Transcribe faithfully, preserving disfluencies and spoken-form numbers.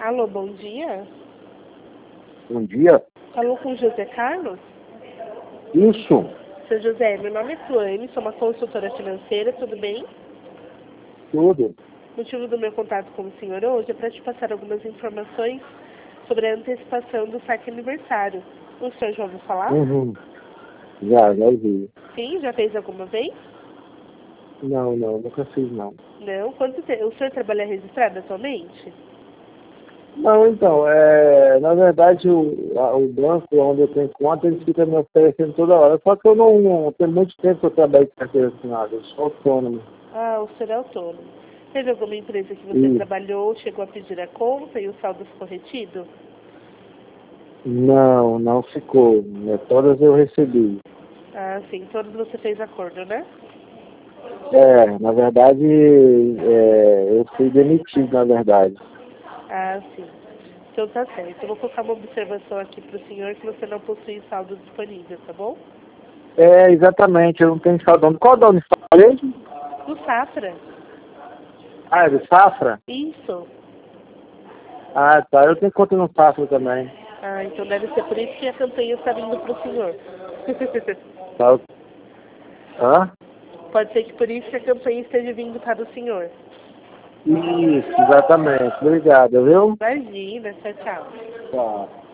Alô, bom dia. Bom dia. Falou com o José Carlos? Isso. Seu José, meu nome é Tuane, sou uma consultora financeira, tudo bem? Tudo. O motivo do meu contato com o senhor hoje é para te passar algumas informações sobre a antecipação do saque aniversário. O senhor já ouviu falar? Uhum. Já, já ouvi. Sim, já fez alguma vez? Não, não, nunca fiz não. Não? Quanto tempo? O senhor trabalha registrado atualmente? Não, então, é, na verdade o, a- o banco onde eu tenho conta, ele fica me oferecendo toda hora. Só que eu não, não tenho muito tempo que eu trabalho de carteira assinada, eu sou autônomo. Ah, o senhor é autônomo. Teve alguma empresa que você E trabalhou, chegou a pedir a conta e o saldo ficou retido? não, não ficou. Né, todas eu recebi. Ah, sim, todos você fez acordo, né? É, na verdade, é, eu fui demitido, na verdade. Ah, sim. Então tá certo. Eu vou colocar uma observação aqui para o senhor que você não possui saldo disponível, tá bom? É, exatamente, eu não tenho saudão. Qual é o nome mesmo? Do Safra. Ah, é do Safra? Isso. Ah, tá, eu tenho conta no Safra também. Ah, então deve ser por isso que a campanha está vindo para o senhor. Tá. Hã? Pode ser que por isso que a campanha esteja vindo para o senhor. Isso, exatamente. Obrigado, viu? Imagina, tchau, tchau. Tá.